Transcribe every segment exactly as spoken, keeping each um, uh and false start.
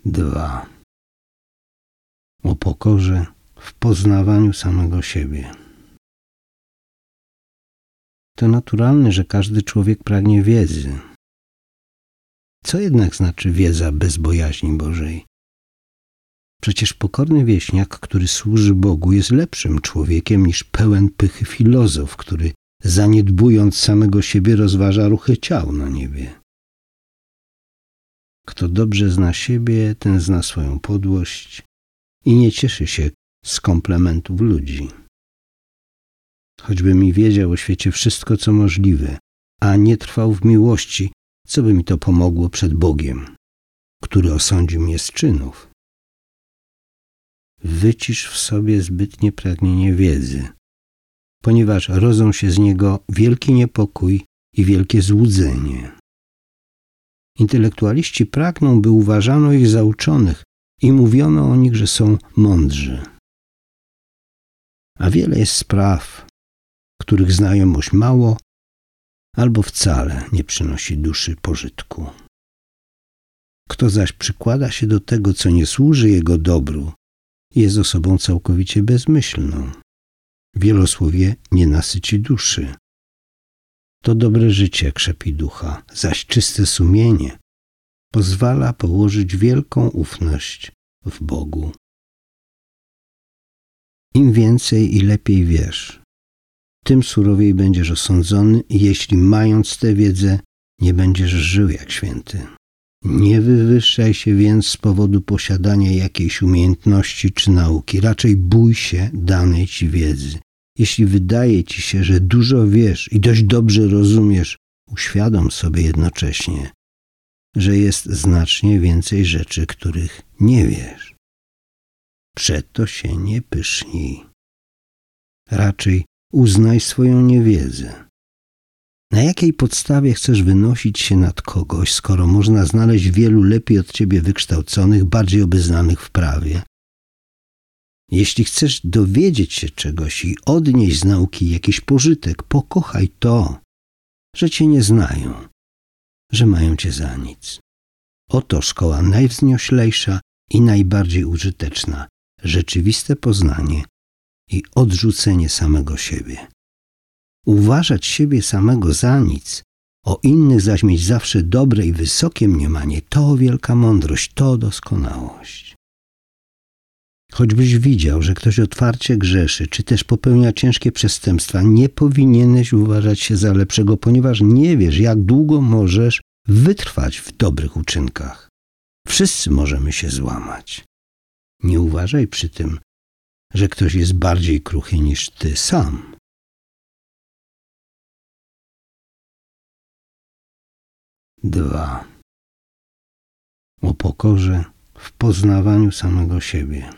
dwa. O pokorze w poznawaniu samego siebie. To naturalne, że każdy człowiek pragnie wiedzy. Co jednak znaczy wiedza bez bojaźni Bożej? Przecież pokorny wieśniak, który służy Bogu, jest lepszym człowiekiem niż pełen pychy filozof, który zaniedbując samego siebie rozważa ruchy ciał na niebie. Kto dobrze zna siebie, ten zna swoją podłość i nie cieszy się z komplementów ludzi. Choćby mi wiedział o świecie wszystko, co możliwe, a nie trwał w miłości, co by mi to pomogło przed Bogiem, który osądzi mnie z czynów? Wycisz w sobie zbytnie pragnienie wiedzy, ponieważ rodzą się z niego wielki niepokój i wielkie złudzenie. Intelektualiści pragną, by uważano ich za uczonych i mówiono o nich, że są mądrzy. A wiele jest spraw, których znajomość mało albo wcale nie przynosi duszy pożytku. Kto zaś przykłada się do tego, co nie służy jego dobru, jest osobą całkowicie bezmyślną. Wielosłowie nie nasyci duszy. To dobre życie krzepi ducha, zaś czyste sumienie pozwala położyć wielką ufność w Bogu. Im więcej i lepiej wiesz, tym surowiej będziesz osądzony, jeśli mając tę wiedzę nie będziesz żył jak święty. Nie wywyższaj się więc z powodu posiadania jakiejś umiejętności czy nauki. Raczej bój się danej ci wiedzy. Jeśli wydaje ci się, że dużo wiesz i dość dobrze rozumiesz, uświadom sobie jednocześnie, że jest znacznie więcej rzeczy, których nie wiesz. Przeto się nie pysznij. Raczej uznaj swoją niewiedzę. Na jakiej podstawie chcesz wynosić się nad kogoś, skoro można znaleźć wielu lepiej od ciebie wykształconych, bardziej obeznanych w prawie? Jeśli chcesz dowiedzieć się czegoś i odnieść z nauki jakiś pożytek, pokochaj to, że cię nie znają, że mają cię za nic. Oto szkoła najwznioślejsza i najbardziej użyteczna, rzeczywiste poznanie i odrzucenie samego siebie. Uważać siebie samego za nic, o innych zaś mieć zawsze dobre i wysokie mniemanie, to wielka mądrość, to doskonałość. Choćbyś widział, że ktoś otwarcie grzeszy, czy też popełnia ciężkie przestępstwa, nie powinieneś uważać się za lepszego, ponieważ nie wiesz, jak długo możesz wytrwać w dobrych uczynkach. Wszyscy możemy się złamać. Nie uważaj przy tym, że ktoś jest bardziej kruchy niż ty sam. dwa. O pokorze w poznawaniu samego siebie.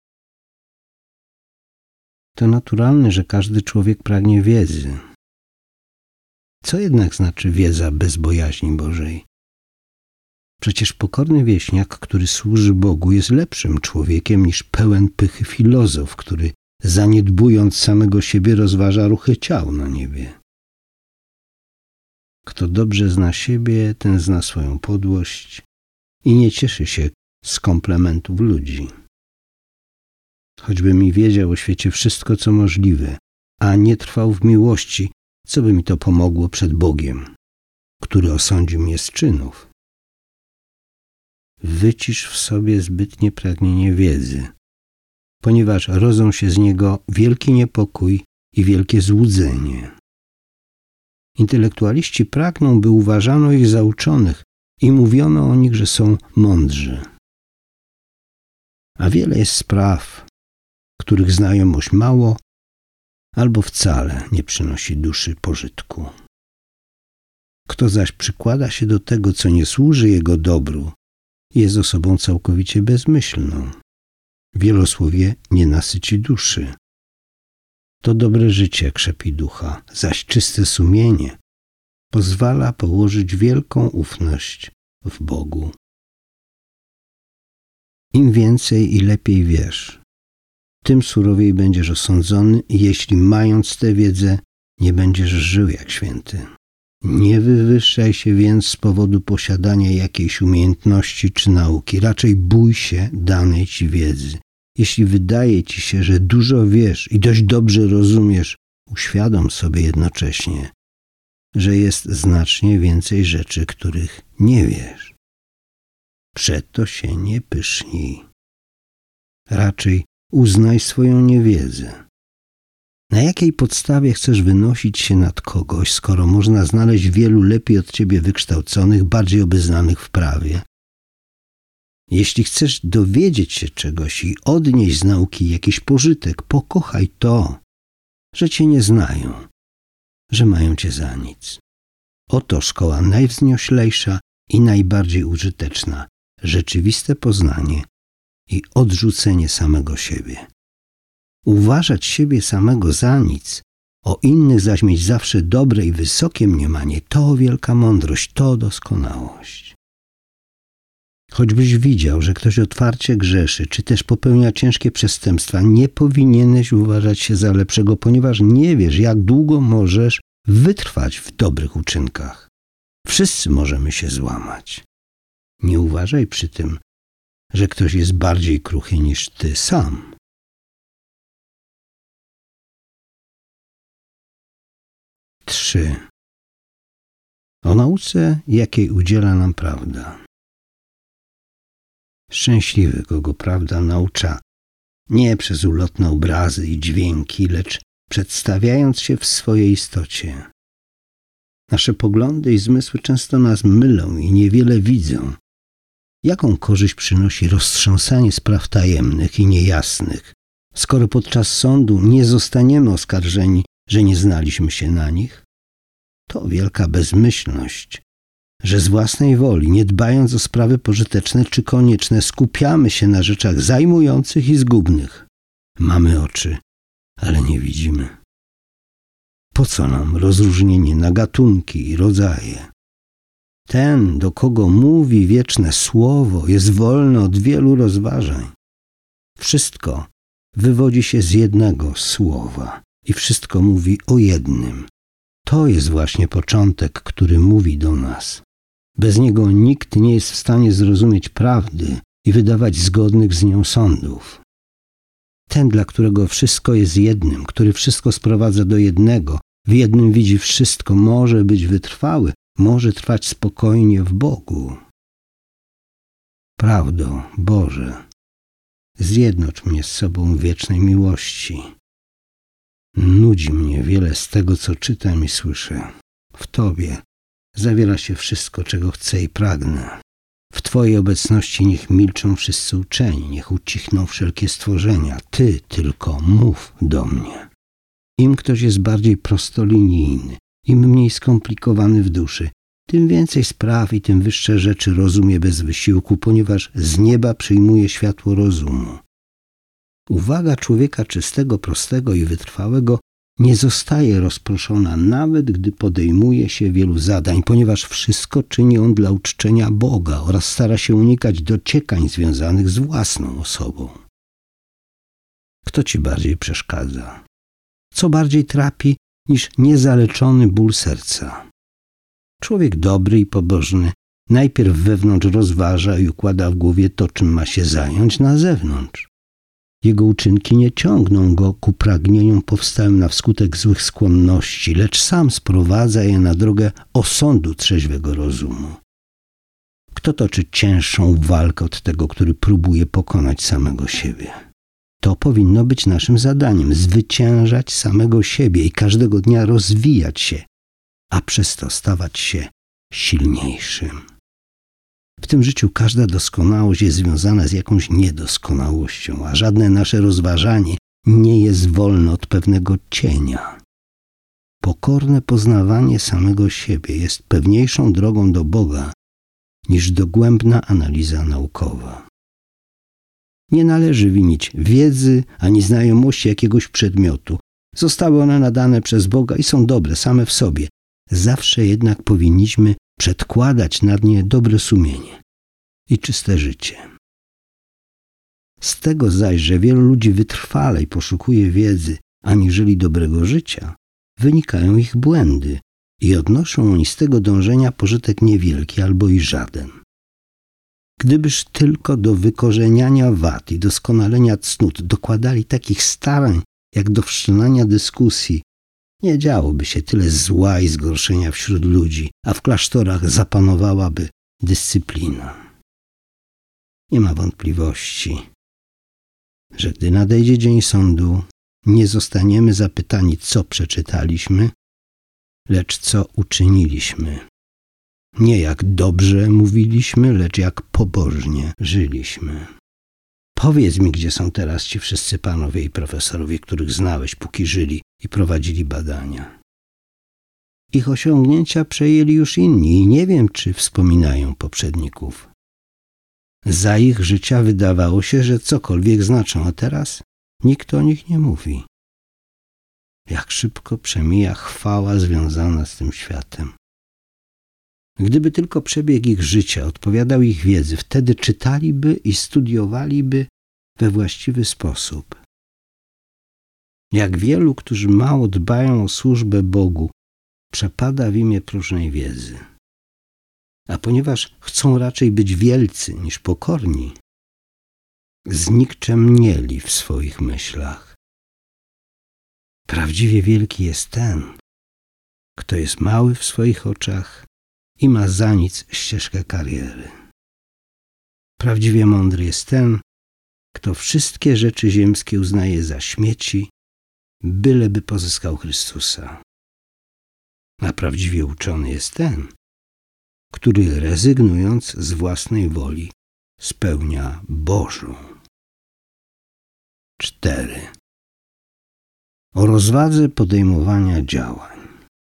To naturalne, że każdy człowiek pragnie wiedzy. Co jednak znaczy wiedza bez bojaźni Bożej? Przecież pokorny wieśniak, który służy Bogu, jest lepszym człowiekiem niż pełen pychy filozof, który zaniedbując samego siebie rozważa ruchy ciał na niebie. Kto dobrze zna siebie, ten zna swoją podłość i nie cieszy się z komplementów ludzi. Choćby mi wiedział o świecie wszystko, co możliwe, a nie trwał w miłości, co by mi to pomogło przed Bogiem, który osądzi mnie z czynów? Wycisz w sobie zbytnie pragnienie wiedzy, ponieważ rodzą się z niego wielki niepokój i wielkie złudzenie. Intelektualiści pragną, by uważano ich za uczonych i mówiono o nich, że są mądrzy. A wiele jest spraw, których znajomość mało albo wcale nie przynosi duszy pożytku. Kto zaś przykłada się do tego, co nie służy jego dobru, jest osobą całkowicie bezmyślną. Wielosłowie nie nasyci duszy. To dobre życie krzepi ducha, zaś czyste sumienie pozwala położyć wielką ufność w Bogu. Im więcej i lepiej wiesz, tym surowiej będziesz osądzony, jeśli mając tę wiedzę nie będziesz żył jak święty. Nie wywyższaj się więc z powodu posiadania jakiejś umiejętności czy nauki. Raczej bój się danej ci wiedzy. Jeśli wydaje ci się, że dużo wiesz i dość dobrze rozumiesz, uświadom sobie jednocześnie, że jest znacznie więcej rzeczy, których nie wiesz. Przeto się nie pysznij. Raczej uznaj swoją niewiedzę. Na jakiej podstawie chcesz wynosić się nad kogoś, skoro można znaleźć wielu lepiej od ciebie wykształconych, bardziej obeznanych w prawie? Jeśli chcesz dowiedzieć się czegoś i odnieść z nauki jakiś pożytek, pokochaj to, że cię nie znają, że mają cię za nic. Oto szkoła najwznioślejsza i najbardziej użyteczna, rzeczywiste poznanie i odrzucenie samego siebie. Uważać siebie samego za nic, o innych zaś mieć zawsze dobre i wysokie mniemanie, to wielka mądrość, to doskonałość. Choćbyś widział, że ktoś otwarcie grzeszy, czy też popełnia ciężkie przestępstwa, nie powinieneś uważać się za lepszego, ponieważ nie wiesz, jak długo możesz wytrwać w dobrych uczynkach. Wszyscy możemy się złamać. Nie uważaj przy tym, że ktoś jest bardziej kruchy niż ty sam. trzy. O nauce, jakiej udziela nam prawda. Szczęśliwy, kogo prawda naucza, nie przez ulotne obrazy i dźwięki, lecz przedstawiając się w swojej istocie. Nasze poglądy i zmysły często nas mylą i niewiele widzą. Jaką korzyść przynosi roztrząsanie spraw tajemnych i niejasnych, skoro podczas sądu nie zostaniemy oskarżeni, że nie znaliśmy się na nich? To wielka bezmyślność, że z własnej woli, nie dbając o sprawy pożyteczne czy konieczne, skupiamy się na rzeczach zajmujących i zgubnych. Mamy oczy, ale nie widzimy. Po co nam rozróżnienie na gatunki i rodzaje? Ten, do kogo mówi wieczne słowo, jest wolny od wielu rozważań. Wszystko wywodzi się z jednego słowa i wszystko mówi o jednym. To jest właśnie początek, który mówi do nas. Bez niego nikt nie jest w stanie zrozumieć prawdy i wydawać zgodnych z nią sądów. Ten, dla którego wszystko jest jednym, który wszystko sprowadza do jednego, w jednym widzi wszystko, może być wytrwały, może trwać spokojnie w Bogu. Prawdo, Boże, zjednocz mnie z sobą w wiecznej miłości. Nudzi mnie wiele z tego, co czytam i słyszę. W Tobie zawiera się wszystko, czego chcę i pragnę. W Twojej obecności niech milczą wszyscy uczeni, niech ucichną wszelkie stworzenia. Ty tylko mów do mnie. Im ktoś jest bardziej prostolinijny, im mniej skomplikowany w duszy, tym więcej spraw i tym wyższe rzeczy rozumie bez wysiłku, ponieważ z nieba przyjmuje światło rozumu. Uwaga człowieka czystego, prostego i wytrwałego nie zostaje rozproszona, nawet gdy podejmuje się wielu zadań, ponieważ wszystko czyni on dla uczczenia Boga oraz stara się unikać dociekań związanych z własną osobą. Kto ci bardziej przeszkadza? Co bardziej trapi niż niezaleczony ból serca? Człowiek dobry i pobożny najpierw wewnątrz rozważa i układa w głowie to, czym ma się zająć na zewnątrz. Jego uczynki nie ciągną go ku pragnieniom powstałym na wskutek złych skłonności, lecz sam sprowadza je na drogę osądu trzeźwego rozumu. Kto toczy cięższą walkę od tego, który próbuje pokonać samego siebie? To powinno być naszym zadaniem, zwyciężać samego siebie i każdego dnia rozwijać się, a przez to stawać się silniejszym. W tym życiu każda doskonałość jest związana z jakąś niedoskonałością, a żadne nasze rozważanie nie jest wolne od pewnego cienia. Pokorne poznawanie samego siebie jest pewniejszą drogą do Boga niż dogłębna analiza naukowa. Nie należy winić wiedzy ani znajomości jakiegoś przedmiotu. Zostały one nadane przez Boga i są dobre same w sobie. Zawsze jednak powinniśmy przedkładać nad nie dobre sumienie i czyste życie. Z tego zaś, że wielu ludzi wytrwalej poszukuje wiedzy aniżeli dobrego życia, wynikają ich błędy, i odnoszą oni z tego dążenia pożytek niewielki albo i żaden. Gdybyż tylko do wykorzeniania wad i doskonalenia cnót dokładali takich starań, jak do wszczynania dyskusji, nie działoby się tyle zła i zgorszenia wśród ludzi, a w klasztorach zapanowałaby dyscyplina. Nie ma wątpliwości, że gdy nadejdzie dzień sądu, nie zostaniemy zapytani, co przeczytaliśmy, lecz co uczyniliśmy. Nie jak dobrze mówiliśmy, lecz jak pobożnie żyliśmy. Powiedz mi, gdzie są teraz ci wszyscy panowie i profesorowie, których znałeś, póki żyli i prowadzili badania. Ich osiągnięcia przejęli już inni i nie wiem, czy wspominają poprzedników. Za ich życia wydawało się, że cokolwiek znaczą, a teraz nikt o nich nie mówi. Jak szybko przemija chwała związana z tym światem. Gdyby tylko przebieg ich życia odpowiadał ich wiedzy, wtedy czytaliby i studiowaliby we właściwy sposób. Jak wielu, którzy mało dbają o służbę Bogu, przepada w imię próżnej wiedzy. A ponieważ chcą raczej być wielcy niż pokorni, znikczemnieli w swoich myślach. Prawdziwie wielki jest ten, kto jest mały w swoich oczach i ma za nic ścieżkę kariery. Prawdziwie mądry jest ten, kto wszystkie rzeczy ziemskie uznaje za śmieci, byleby pozyskał Chrystusa. A prawdziwie uczony jest ten, który rezygnując z własnej woli spełnia Bożą. cztery. O rozwadze podejmowania działań.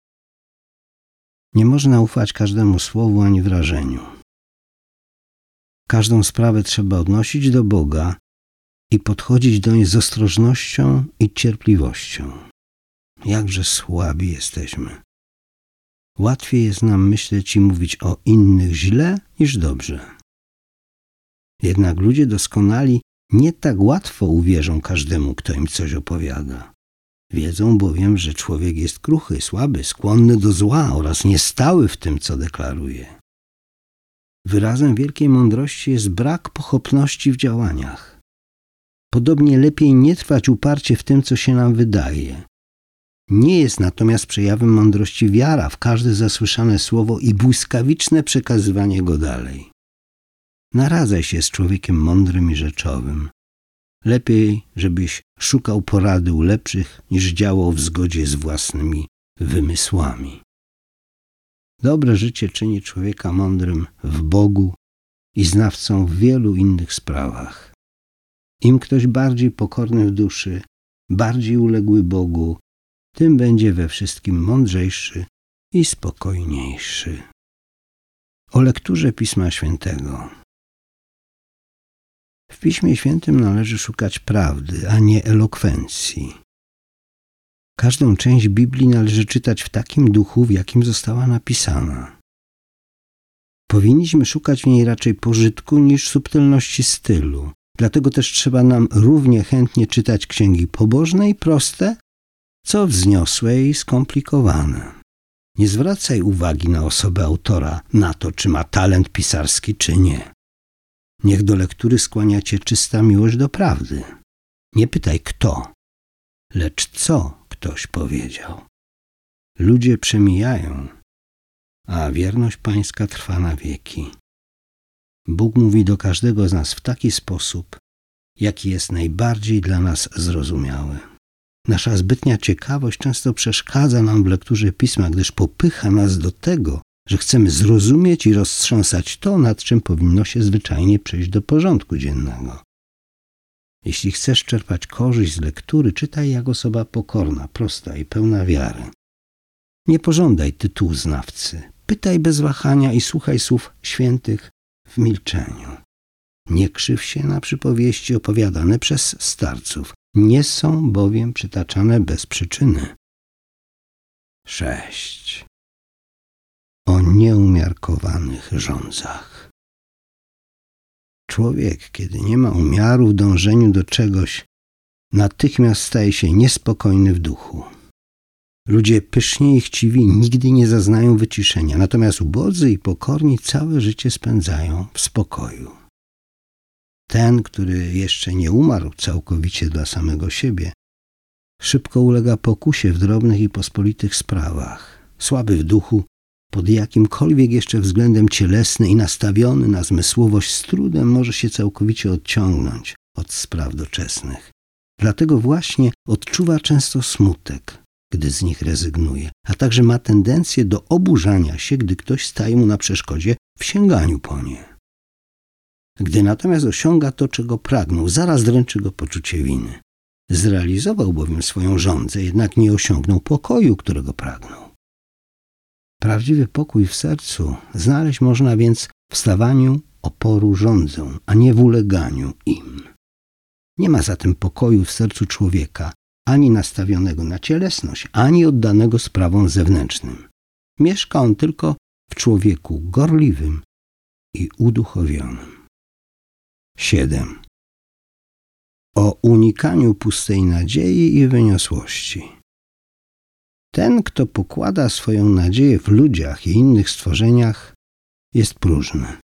Nie można ufać każdemu słowu ani wrażeniu. Każdą sprawę trzeba odnosić do Boga i podchodzić doń z ostrożnością i cierpliwością. Jakże słabi jesteśmy. Łatwiej jest nam myśleć i mówić o innych źle niż dobrze. Jednak ludzie doskonali nie tak łatwo uwierzą każdemu, kto im coś opowiada. Wiedzą bowiem, że człowiek jest kruchy, słaby, skłonny do zła oraz niestały w tym, co deklaruje. Wyrazem wielkiej mądrości jest brak pochopności w działaniach. Podobnie lepiej nie trwać uparcie w tym, co się nam wydaje. Nie jest natomiast przejawem mądrości wiara w każde zasłyszane słowo i błyskawiczne przekazywanie go dalej. Naradzaj się z człowiekiem mądrym i rzeczowym. Lepiej, żebyś szukał porady u lepszych, niż działał w zgodzie z własnymi wymysłami. Dobre życie czyni człowieka mądrym w Bogu i znawcą w wielu innych sprawach. Im ktoś bardziej pokorny w duszy, bardziej uległy Bogu, tym będzie we wszystkim mądrzejszy i spokojniejszy. O lekturze Pisma Świętego. W Piśmie Świętym należy szukać prawdy, a nie elokwencji. Każdą część Biblii należy czytać w takim duchu, w jakim została napisana. Powinniśmy szukać w niej raczej pożytku niż subtelności stylu. Dlatego też trzeba nam równie chętnie czytać księgi pobożne i proste, co wzniosłe i skomplikowane. Nie zwracaj uwagi na osobę autora, na to, czy ma talent pisarski, czy nie. Niech do lektury skłania cię czysta miłość do prawdy. Nie pytaj kto, lecz co ktoś powiedział. Ludzie przemijają, a wierność Pańska trwa na wieki. Bóg mówi do każdego z nas w taki sposób, jaki jest najbardziej dla nas zrozumiały. Nasza zbytnia ciekawość często przeszkadza nam w lekturze Pisma, gdyż popycha nas do tego, że chcemy zrozumieć i roztrząsać to, nad czym powinno się zwyczajnie przejść do porządku dziennego. Jeśli chcesz czerpać korzyść z lektury, czytaj jak osoba pokorna, prosta i pełna wiary. Nie pożądaj tytułu znawcy. Pytaj bez wahania i słuchaj słów świętych w milczeniu. Nie krzyw się na przypowieści opowiadane przez starców. Nie są bowiem przytaczane bez przyczyny. sześć. O nieumiarkowanych żądzach. Człowiek, kiedy nie ma umiaru w dążeniu do czegoś, natychmiast staje się niespokojny w duchu. Ludzie pyszni i chciwi nigdy nie zaznają wyciszenia, natomiast ubodzy i pokorni całe życie spędzają w spokoju. Ten, który jeszcze nie umarł całkowicie dla samego siebie, szybko ulega pokusie w drobnych i pospolitych sprawach. Słaby w duchu, pod jakimkolwiek jeszcze względem cielesny i nastawiony na zmysłowość, z trudem może się całkowicie odciągnąć od spraw doczesnych. Dlatego właśnie odczuwa często smutek, gdy z nich rezygnuje, a także ma tendencję do oburzania się, gdy ktoś staje mu na przeszkodzie w sięganiu po nie. Gdy natomiast osiąga to, czego pragnął, zaraz dręczy go poczucie winy. Zrealizował bowiem swoją żądzę, jednak nie osiągnął pokoju, którego pragnął. Prawdziwy pokój w sercu znaleźć można więc w stawaniu oporu żądzom, a nie w uleganiu im. Nie ma zatem pokoju w sercu człowieka, ani nastawionego na cielesność, ani oddanego sprawom zewnętrznym. Mieszka on tylko w człowieku gorliwym i uduchowionym. siedem. O unikaniu pustej nadziei i wyniosłości. Ten, kto pokłada swoją nadzieję w ludziach i innych stworzeniach, jest próżny.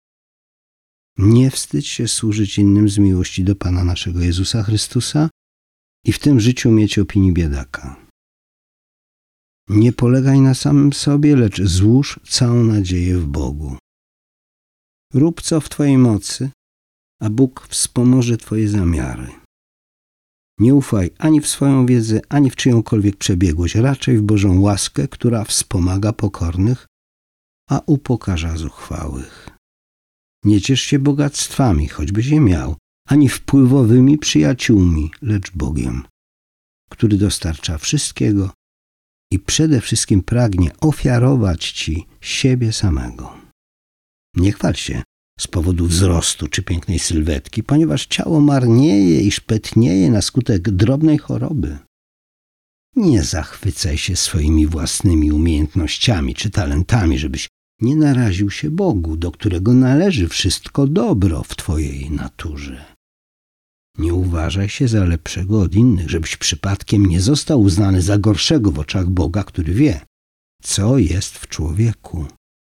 Nie wstydź się służyć innym z miłości do Pana naszego Jezusa Chrystusa i w tym życiu mieć opinii biedaka. Nie polegaj na samym sobie, lecz złóż całą nadzieję w Bogu. Rób co w Twojej mocy, a Bóg wspomoże Twoje zamiary. Nie ufaj ani w swoją wiedzę, ani w czyjąkolwiek przebiegłość, raczej w Bożą łaskę, która wspomaga pokornych, a upokarza zuchwałych. Nie ciesz się bogactwami, choćbyś je miał, ani wpływowymi przyjaciółmi, lecz Bogiem, który dostarcza wszystkiego i przede wszystkim pragnie ofiarować Ci siebie samego. Nie chwal się z powodu wzrostu czy pięknej sylwetki, ponieważ ciało marnieje i szpetnieje na skutek drobnej choroby. Nie zachwycaj się swoimi własnymi umiejętnościami czy talentami, żebyś nie naraził się Bogu, do którego należy wszystko dobro w Twojej naturze. Nie uważaj się za lepszego od innych, żebyś przypadkiem nie został uznany za gorszego w oczach Boga, który wie, co jest w człowieku.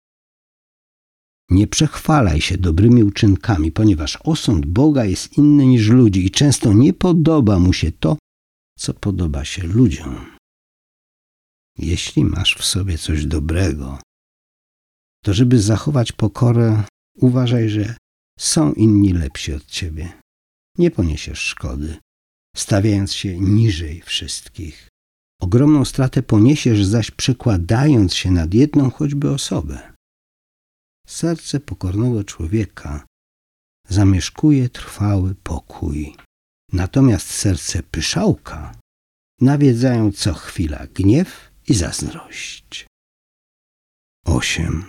Nie przechwalaj się dobrymi uczynkami, ponieważ osąd Boga jest inny niż ludzi i często nie podoba Mu się to, co podoba się ludziom. Jeśli masz w sobie coś dobrego, to żeby zachować pokorę, uważaj, że są inni lepsi od ciebie. Nie poniesiesz szkody, stawiając się niżej wszystkich. Ogromną stratę poniesiesz zaś przekładając się nad jedną choćby osobę. Serce pokornego człowieka zamieszkuje trwały pokój. Natomiast serce pyszałka nawiedzają co chwila gniew i zazdrość. osiem.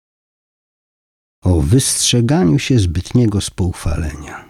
O wystrzeganiu się zbytniego spoufalenia.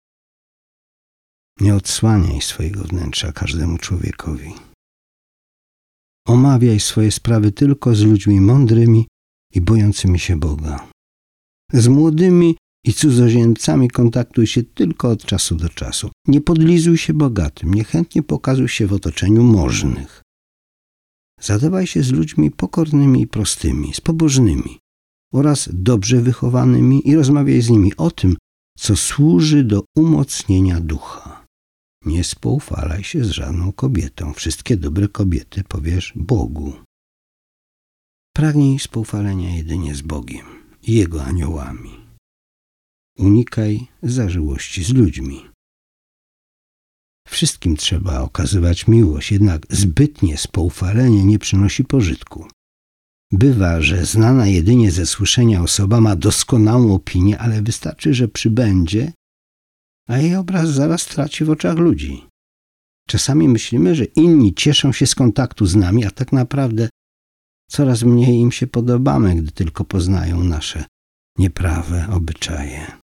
Nie odsłaniaj swojego wnętrza każdemu człowiekowi. Omawiaj swoje sprawy tylko z ludźmi mądrymi i bojącymi się Boga. Z młodymi i cudzoziemcami kontaktuj się tylko od czasu do czasu. Nie podlizuj się bogatym, niechętnie pokazuj się w otoczeniu możnych. Zadawaj się z ludźmi pokornymi i prostymi, z pobożnymi oraz dobrze wychowanymi i rozmawiaj z nimi o tym, co służy do umocnienia ducha. Nie spoufalaj się z żadną kobietą. Wszystkie dobre kobiety powierz Bogu. Pragnij spoufalenia jedynie z Bogiem i Jego aniołami. Unikaj zażyłości z ludźmi. Wszystkim trzeba okazywać miłość, jednak zbytnie spoufalenie nie przynosi pożytku. Bywa, że znana jedynie ze słyszenia osoba ma doskonałą opinię, ale wystarczy, że przybędzie, a jej obraz zaraz traci w oczach ludzi. Czasami myślimy, że inni cieszą się z kontaktu z nami, a tak naprawdę coraz mniej im się podobamy, gdy tylko poznają nasze nieprawe obyczaje.